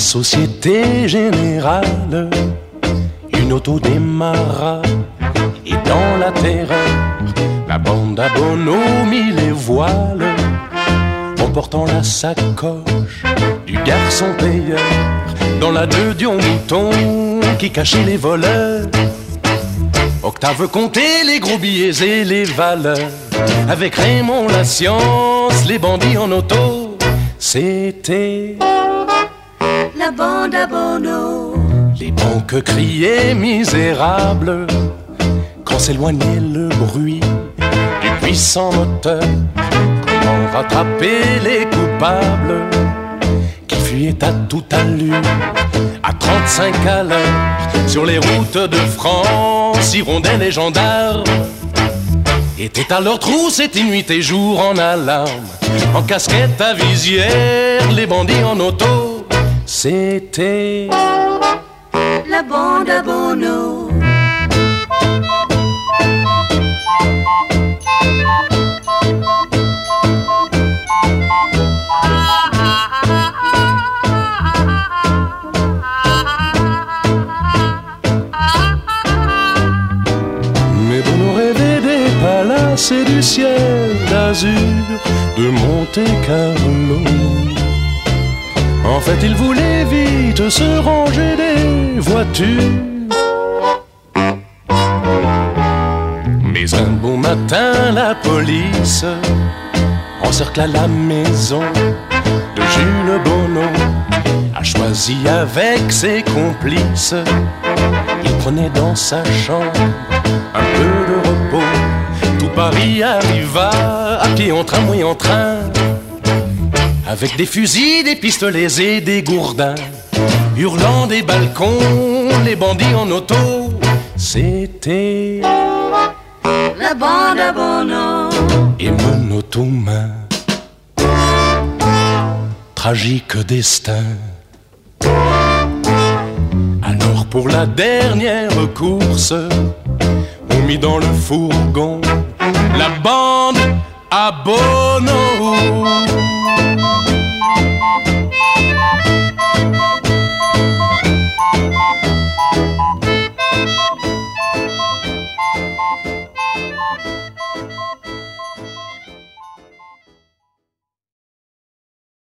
Société Générale, une auto démarra et dans la terreur, la bande à Bono mit les voiles, emportant la sacoche du garçon payeur dans la deux Dion Mouton qui cachait les voleurs. Octave comptait les gros billets et les valeurs. Avec Raymond la science, les bandits en auto, c'était la bande à Bono. Les banques criaient misérables quand s'éloignait le bruit du puissant moteur. Comment rattraper les coupables qui fuyaient à toute allure, à 35 à l'heure, sur les routes de France, hirondelles et gendarmes étaient à leur trousse, et nuit et jour en alarme. En casquette à visière, les bandits en auto, c'était la bande à Bono. Mais Bono rêvait des palaces et du ciel d'azur de Monte-Carlo. En fait, il voulait vite se ranger des voitures. Mais un bon matin, la police encercla la maison de Jules Bono. A choisi avec ses complices. Il prenait dans sa chambre un peu de repos. Tout Paris arriva, à pied, en tramway, en train, avec des fusils, des pistolets et des gourdins, hurlant des balcons, les bandits en auto, c'était la bande à Bono. Et monotone, tragique destin. Alors pour la dernière course, on mit dans le fourgon la bande à Bono.